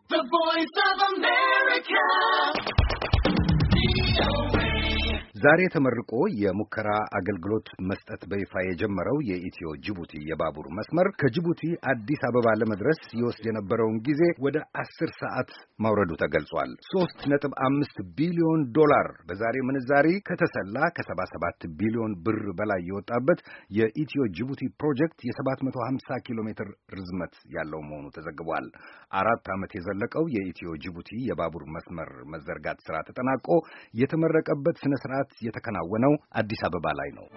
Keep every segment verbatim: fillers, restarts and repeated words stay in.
The Voice of America. ዛሬ ተመርቆ የሙከራ አገልግሎት መስጠት በይፋ የጀመረው የኢትዮ ጅቡቲ የባቡር መስመር ከጅቡቲ አዲስ አበባ ለመድረስ ይወስድ የነበረውን ጊዜ ወደ አስር ሰዓት ማውረዱ ተገልጿል። ሶስት ነጥብ አምስት ቢሊዮን ዶላር በዛሬ ምንዛሪ ከተሰላ ከሰባ ሰባት ቢሊዮን ብር በላይ የወጣበት የኢትዮ ጅቡቲ ፕሮጀክት የሰባት መቶ ሀምሳ ኪሎ ሜትር ርዝመት ያለው መሆኑ ተዘግቧል። አራት ዓመት የዘለቀው የኢትዮ ጅቡቲ የባቡር መስመር መዘርጋት ስራ ተጠናቆ የተመረቀበት ስነ ስርዓት የተከናወነው አዲስ አበባ ላይ ነው።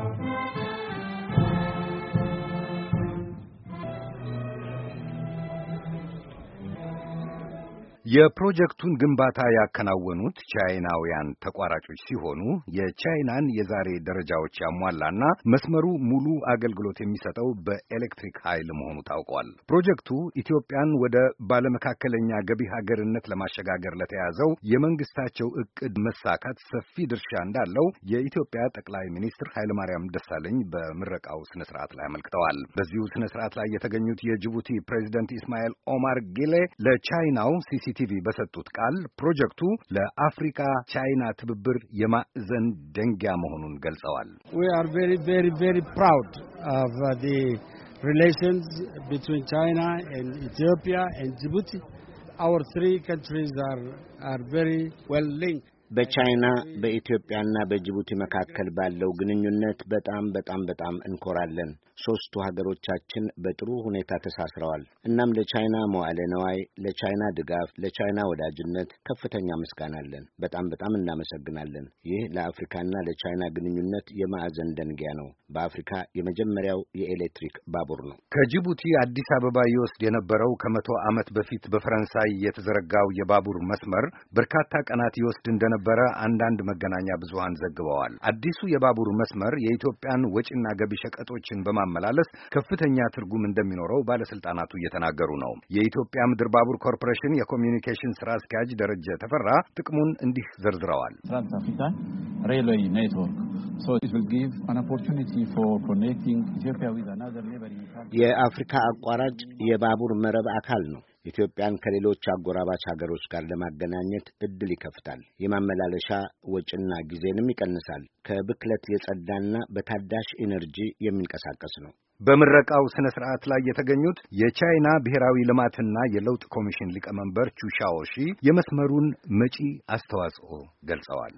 የፕሮጀክቱን ግንባታ ያከናወኑት ቻይናውያን ተቋራጮች ሲሆኑ የቻይናን የዛሬ ደረጃዎች ያሟላና መስመሩ ሙሉ አገልግሎት የሚሰጠው በኤሌክትሪክ ኃይል መሆኑ ታውቋል። ፕሮጀክቱ ኢትዮጵያን ወደ ባለመካከለኛ ገቢ ሀገርነት ለማሸጋገር ለተያዘው የመንግስታቸው እቅድ መሳካት ሰፊ ድርሻ እንዳለው የኢትዮጵያ ጠቅላይ ሚኒስትር ኃይለማርያም ደሳለኝ በምረቃው ስነ ስርዓት ላይ አመልክተዋል። በዚሁ ስነ ስርዓት ላይ የተገኙት የጅቡቲ ፕሬዝዳንት ኢስማኤል ኦማር ጊሌ ለቻይናው ሲሲ ቲቪ በሰጡት ቃል ፕሮጀክቱ ለአፍሪካ ቻይና ትብብር የማዕዘን ደንጊያ መሆኑን ገልጸዋል። We are very very very proud of uh, the relations between China and Ethiopia and Djibouti. Our three countries are are very well linked. በቻይና በኢትዮጵያና በጅቡቲ መካከል ባለው ግንኙነት በጣም በጣም በጣም እንኮራለን። ሶስቱ ሀገሮቻችን በጥሩ ሁኔታ ተሳስረዋል። እናም ለቻይና መዋዕለ ነዋይ፣ ለቻይና ድጋፍ፣ ለቻይና ወዳጅነት ከፍተኛ ምስጋና አለን። በጣም በጣም እናመሰግናለን። ይህ ለአፍሪካና ለቻይና ግንኙነት የማዕዘን ደንጊያ ነው። በአፍሪካ የመጀመሪያው የኤሌክትሪክ ባቡር ነው። ከጅቡቲ አዲስ አበባ ይወስድ የነበረው ከመቶ ዓመት በፊት በፈረንሳይ የተዘረጋው የባቡር መስመር በርካታ ቀናት ይወስድ እንደነበረ አንዳንድ መገናኛ ብዙሃን ዘግበዋል። አዲሱ የባቡር መስመር የኢትዮጵያን ወጪና ገቢ ሸቀጦችን በማመላለስ ከፍተኛ ትርጉም እንደሚኖረው ባለስልጣናቱ እየተናገሩ ነው። የኢትዮጵያ ምድር ባቡር ኮርፖሬሽን የኮሚዩኒኬሽን ስራ አስኪያጅ ደረጀ ተፈራ ጥቅሙን እንዲህ ዘርዝረዋል። ትራንስ-አፍሪካን ሬልዌይ ኔትወርክ so it will give an opportunity for connecting Ethiopia with another neighboring country. የአፍሪካ አቋራጭ የባቡር መረብ አካል ነው። ኢትዮጵያን ከሌሎች አጎራባች ሀገሮች ጋር ለማገናኘት እድል ይከፍታል። የማመላለሻ ወጪና ጊዜንም ይቀንሳል። ከብክለት የጸዳና በታዳሽ ኢነርጂ የሚንቀሳቀስ ነው። በምረቃው ስነ ስርዓት ላይ የተገኙት የቻይና ብሔራዊ ልማትና የለውጥ ኮሚሽን ሊቀመንበር ቹሻዎሺ የመስመሩን መጪ አስተዋጽኦ ገልጸዋል።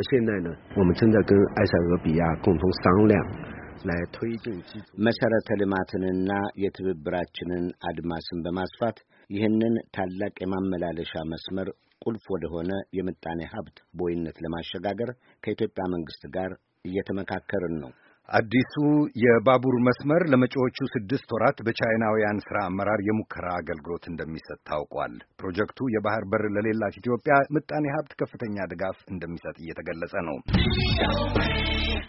መሰረተ ልማትንና የትብብራችንን አድማስን በማስፋት ይህንን ታላቅ የማመላለሻ መስመር ቁልፍ ወደሆነ የምጣኔ ሀብት ቦይነት ለማሸጋገር ከኢትዮጵያ መንግስት ጋር እየተመካከርን ነው። አዲሱ የባቡር መስመር ለመጪዎቹ ስድስት ወራት በቻይናውያን ስራ አመራር የሙከራ አገልግሎት እንደሚሰጥ ታውቋል። ፕሮጀክቱ የባህር በር ለሌላት ኢትዮጵያ ምጣኔ ሀብት ከፍተኛ ድጋፍ እንደሚሰጥ እየተገለጸ ነው።